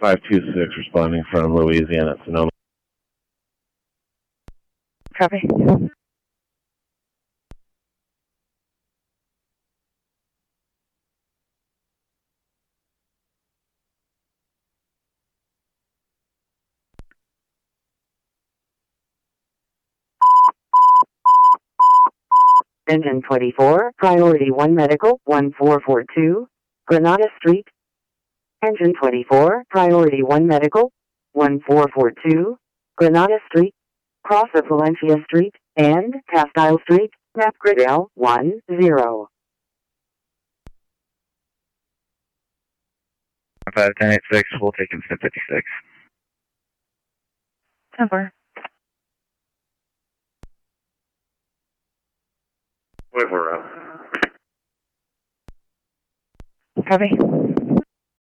526 responding from Louisiana, Sonoma. Copy. Engine 24, Priority 1 Medical, 1442, Granada Street. Engine 24, Priority 1 Medical, 1442, Granada Street, cross of Valencia Street, and Castile Street, map grid L10. 5186, we'll take him to 56. 10-4. Wait, we're up. Copy.